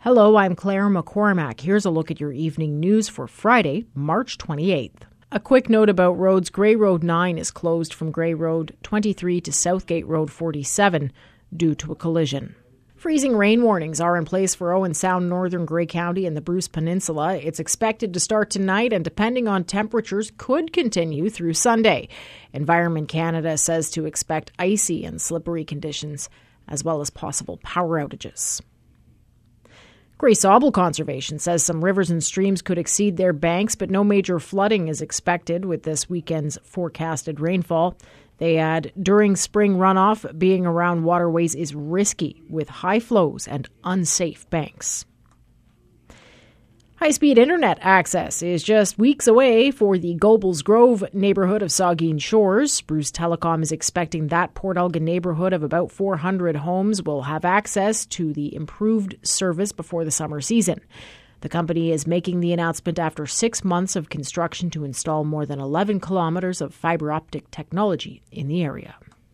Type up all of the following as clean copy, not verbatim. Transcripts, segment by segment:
Hello, I'm Claire McCormack. Here's a look at your evening news for Friday, March 28th. A quick note about roads. Grey Road 9 is closed from Grey Road 23 to Southgate Road 47 due to a collision. Freezing rain warnings are in place for Owen Sound, northern Grey County and the Bruce Peninsula. It's expected to start tonight and, depending on temperatures, could continue through Sunday. Environment Canada says to expect icy and slippery conditions, as well as possible power outages. Grace Auble Conservation says some rivers and streams could exceed their banks, but no major flooding is expected with this weekend's forecasted rainfall. They add, during spring runoff, being around waterways is risky with high flows and unsafe banks. High-speed internet access is just weeks away for the Gobles Grove neighborhood of Saugeen Shores. Bruce Telecom is expecting that Port Elgin neighborhood of about 400 homes will have access to the improved service before the summer season. The company is making the announcement after 6 months of construction to install more than 11 kilometers of fiber optic technology in the area.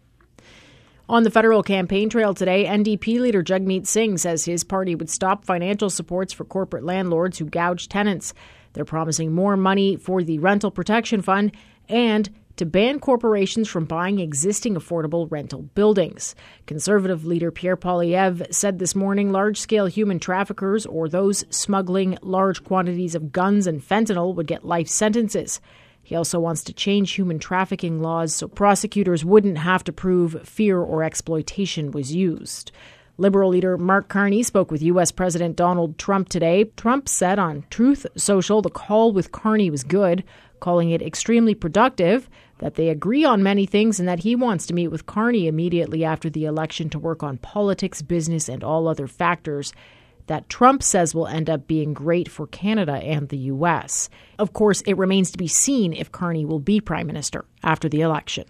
On the federal campaign trail today, NDP leader Jagmeet Singh says his party would stop financial supports for corporate landlords who gouge tenants. They're promising more money for the Rental Protection Fund and to ban corporations from buying existing affordable rental buildings. Conservative leader Pierre Poilievre said this morning large-scale human traffickers or those smuggling large quantities of guns and fentanyl would get life sentences. He also wants to change human trafficking laws so prosecutors wouldn't have to prove fear or exploitation was used. Liberal leader Mark Carney spoke with U.S. President Donald Trump today. Trump said on Truth Social the call with Carney was good, calling it extremely productive, that they agree on many things and that he wants to meet with Carney immediately after the election to work on politics, business, and all other factors that Trump says will end up being great for Canada and the U.S. Of course, it remains to be seen if Carney will be Prime Minister after the election.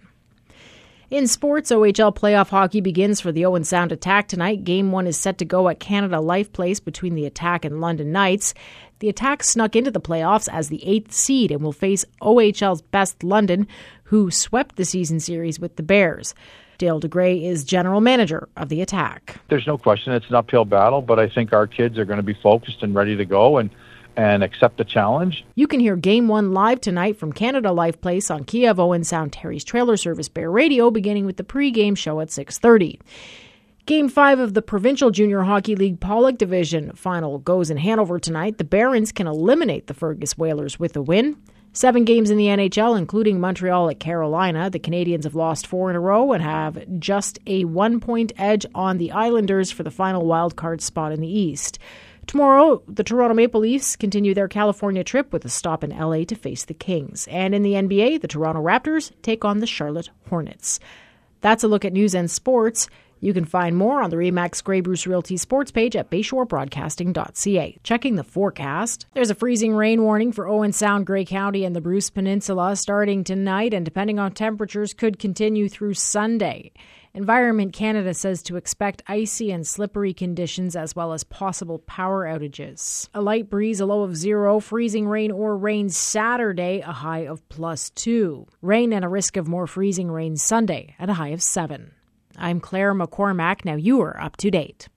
In sports, OHL playoff hockey begins for the Owen Sound Attack tonight. Game 1 is set to go at Canada Life Place between the Attack and London Knights. The Attack snuck into the playoffs as the 8th seed and will face OHL's best London, who swept the season series with the Bears. Dale DeGray is general manager of the Attack. There's no question it's an uphill battle, but I think our kids are going to be focused and ready to go and accept the challenge. You can hear Game 1 live tonight from Canada Life Place on Kiev Owen Sound Terry's Trailer Service Bear Radio, beginning with the pre-game show at 6:30. Game 5 of the Provincial Junior Hockey League Pollock Division final goes in Hanover tonight. The Barons can eliminate the Fergus Whalers with a win. 7 games in the NHL, including Montreal at Carolina. The Canadiens have lost 4 in a row and have just a 1-point edge on the Islanders for the final wildcard spot in the East. Tomorrow, the Toronto Maple Leafs continue their California trip with a stop in LA to face the Kings. And in the NBA, the Toronto Raptors take on the Charlotte Hornets. That's a look at news and sports. You can find more on the RE/MAX Grey Bruce Realty sports page at bayshorebroadcasting.ca. Checking the forecast, there's a freezing rain warning for Owen Sound, Grey County, and the Bruce Peninsula starting tonight, and depending on temperatures, could continue through Sunday. Environment Canada says to expect icy and slippery conditions as well as possible power outages. A light breeze, a low of 0, freezing rain or rain Saturday, a high of +2. Rain and a risk of more freezing rain Sunday at a high of 7. I'm Claire McCormack. Now you are up to date.